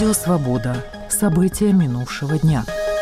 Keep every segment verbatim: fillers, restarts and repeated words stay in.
Радио «Свобода». События минувшего дня.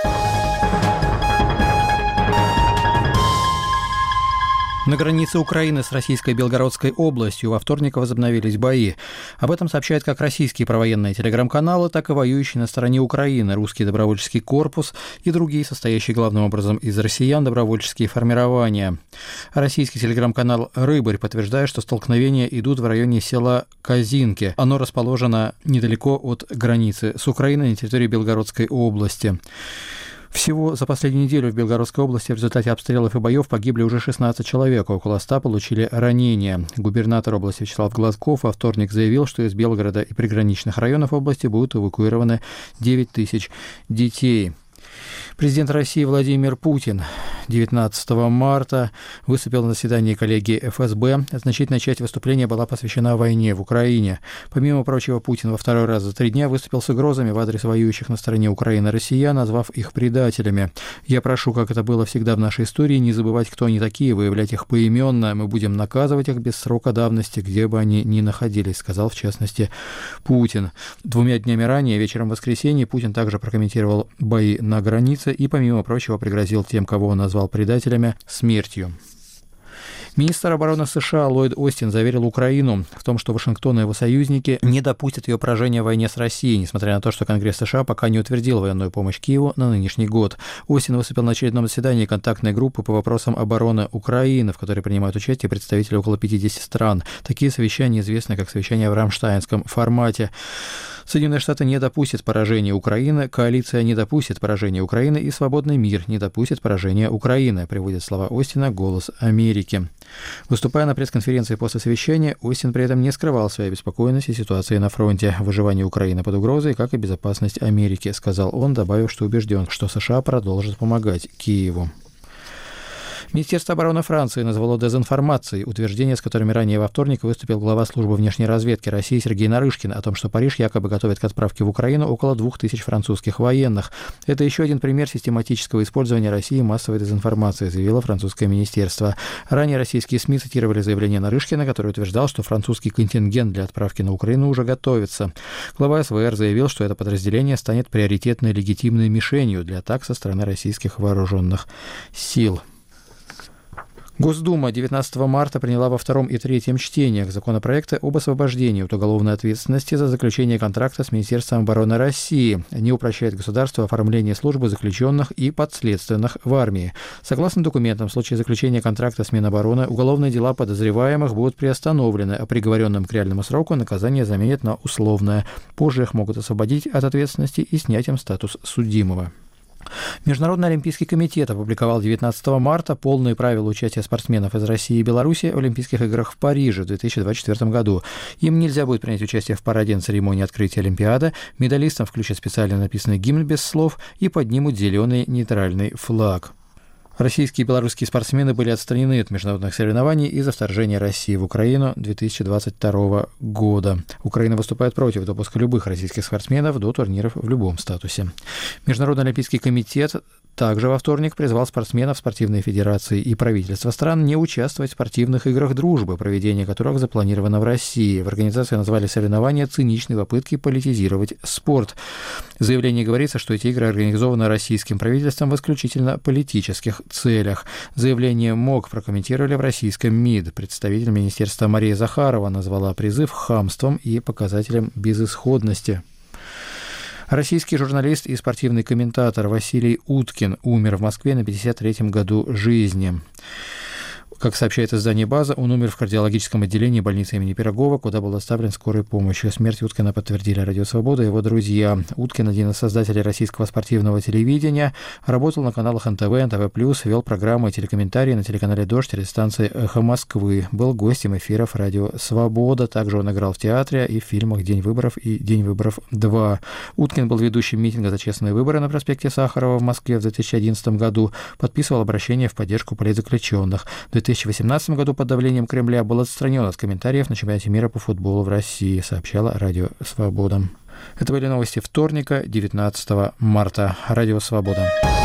На границе Украины с российской Белгородской областью во вторник возобновились бои. Об этом сообщают как российские провоенные телеграм-каналы, так и воюющие на стороне Украины русский добровольческий корпус и другие, состоящие главным образом из россиян, добровольческие формирования. Российский телеграм-канал «Рыбарь» подтверждает, что столкновения идут в районе села Казинки. Оно расположено недалеко от границы с Украиной на территории Белгородской области. Всего за последнюю неделю в Белгородской области в результате обстрелов и боев погибли уже шестнадцать человек, около ста получили ранения. Губернатор области Вячеслав Глазков во вторник заявил, что из Белгорода и приграничных районов области будут эвакуированы девять тысяч детей. Президент России Владимир Путин девятнадцатого марта выступил на заседании коллегии эф эс бэ. Значительная часть выступления была посвящена войне в Украине. Помимо прочего, Путин во второй раз за три дня выступил с угрозами в адрес воюющих на стороне Украины россиян, назвав их предателями. «Я прошу, как это было всегда в нашей истории, не забывать, кто они такие, выявлять их поименно. Мы будем наказывать их без срока давности, где бы они ни находились», сказал в частности Путин. Двумя днями ранее, вечером в воскресенье, Путин также прокомментировал бои на границе и, помимо прочего, пригрозил тем, кого он назвал предателями, смертью. Министр обороны США Ллойд Остин заверил Украину в том, что Вашингтон и его союзники не допустят ее поражения в войне с Россией, несмотря на то, что Конгресс США пока не утвердил военную помощь Киеву на нынешний год. Остин выступил на очередном заседании контактной группы по вопросам обороны Украины, в которой принимают участие представители около пятидесяти стран. Такие совещания известны как совещания в рамштайнском формате. Соединенные Штаты не допустят поражения Украины, коалиция не допустит поражения Украины и свободный мир не допустит поражения Украины, приводит слова Остина «Голос Америки». Выступая на пресс-конференции после совещания, Остин при этом не скрывал своей обеспокоенности ситуации на фронте. Выживание Украины под угрозой, как и безопасность Америки, сказал он, добавив, что убежден, что США продолжат помогать Киеву. Министерство обороны Франции назвало дезинформацией утверждения, с которыми ранее во вторник выступил глава службы внешней разведки России Сергей Нарышкин о том, что Париж якобы готовит к отправке в Украину около двух тысяч французских военных. Это еще один пример систематического использования России массовой дезинформации, заявило французское министерство. Ранее российские СМИ цитировали заявление Нарышкина, который утверждал, что французский контингент для отправки на Украину уже готовится. Глава эс вэ эр заявил, что это подразделение станет приоритетной легитимной мишенью для атак со стороны российских вооруженных сил. Госдума девятнадцатого марта приняла во втором и третьем чтениях законопроекты об освобождении от уголовной ответственности за заключение контракта с Министерством обороны России. Они упрощают государству оформление службы заключенных и подследственных в армии. Согласно документам, в случае заключения контракта с Минобороны уголовные дела подозреваемых будут приостановлены, а приговоренным к реальному сроку наказание заменят на условное. Позже их могут освободить от ответственности и снять им статус судимого. Международный олимпийский комитет опубликовал девятнадцатого марта полные правила участия спортсменов из России и Беларуси в Олимпийских играх в Париже в две тысячи двадцать четвёртом году. Им нельзя будет принять участие в параде на церемонии открытия Олимпиады, медалистам включат специально написанный гимн без слов и поднимут зеленый нейтральный флаг. Российские и белорусские спортсмены были отстранены от международных соревнований из-за вторжения России в Украину две тысячи двадцать второго года. Украина выступает против допуска любых российских спортсменов до турниров в любом статусе. Международный олимпийский комитет также во вторник призвал спортсменов, спортивные федерации и правительства стран не участвовать в спортивных играх дружбы, проведение которых запланировано в России. В организации назвали соревнования циничной попыткой политизировать спорт. В заявлении говорится, что эти игры организованы российским правительством в исключительно политических целях. Заявление МОК прокомментировали в российском МИД. Представитель министерства Мария Захарова назвала призыв хамством и показателем безысходности. Российский журналист и спортивный комментатор Василий Уткин умер в Москве на пятьдесят третьем году жизни. Как сообщает издание «База», он умер в кардиологическом отделении больницы имени Пирогова, куда был доставлен скорой помощью. Смерть Уткина подтвердили Радио Свобода и его друзья. Уткин, один из создателей российского спортивного телевидения, работал на каналах эн тэ вэ, эн тэ вэ плюс, вел программы и телекомментарии на телеканале «Дождь», радиостанции «Эхо Москвы». Был гостем эфиров Радио Свобода. Также он играл в театре и в фильмах «День выборов» и «День выборов два». Уткин был ведущим митинга за честные выборы на проспекте Сахарова в Москве в две тысячи одиннадцатом году, подписывал обращение в поддержку политзаключенных. В две тысячи восемнадцатом году под давлением Кремля был отстранен от комментариев на чемпионате мира по футболу в России, сообщала Радио Свобода. Это были новости вторника, девятнадцатого марта. Радио Свобода.